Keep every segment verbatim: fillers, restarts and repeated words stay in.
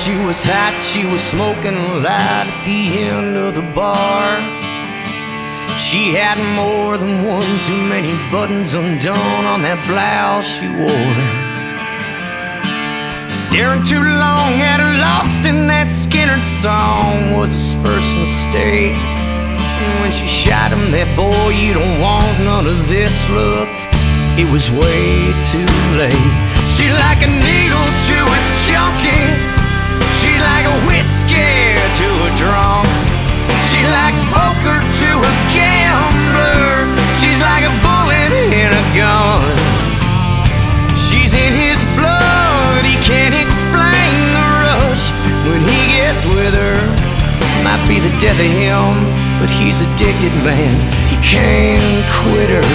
she was hot, she was smoking a lot at the end of the bar. She had more than one too many buttons undone on that blouse she wore. Staring too long at her, lost in that Skynyrd song was his first mistake. And when she shot him, that boy, you don't want none of this, look, it was way too late. She like a needle to a junkie, she like a whiskey to a drunk, she like poker to a gambler, she's like a bullet in a gun. She's in his blood, he can't explain the rush when he gets with her. Might be the death of him, but he's addicted, man, he can't quit her.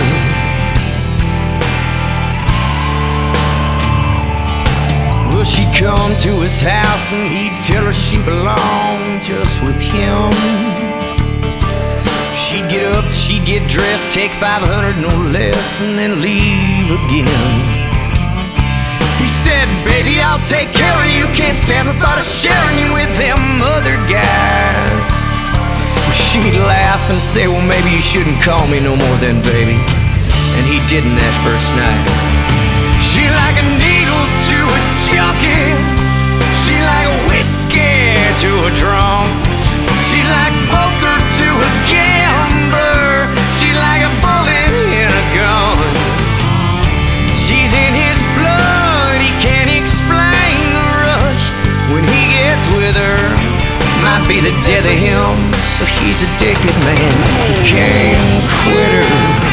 Well, she'd come to his house and he'd tell her she belonged just with him. She'd get up, she'd get dressed, take five hundred no less, and then leave again. He said, baby, I'll take care of you, can't stand the thought of sharing you with them other guys. She'd laugh and say, well, maybe you shouldn't call me no more then, baby. And he didn't that first night. She like a needle to a junkie, she like a whiskey to a drunk, she like poker to a gambler, she like a bullet in a gun. She's in his blood, he can't explain the rush when he gets with her. Might be the death of him, but he's addicted, man, he can't quit her.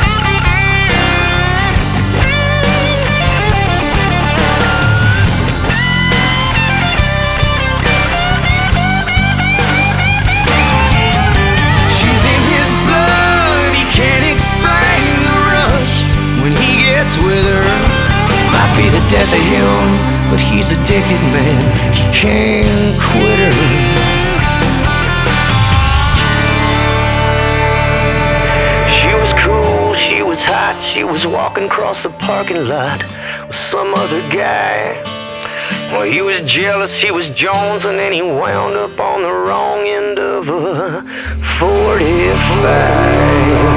With her, might be the death of him, but he's addicted, man, he can't quit her. She was cool, she was hot, she was walking across the parking lot with some other guy. Well, he was jealous, he was Jones, and then he wound up on the wrong end of a forty-five.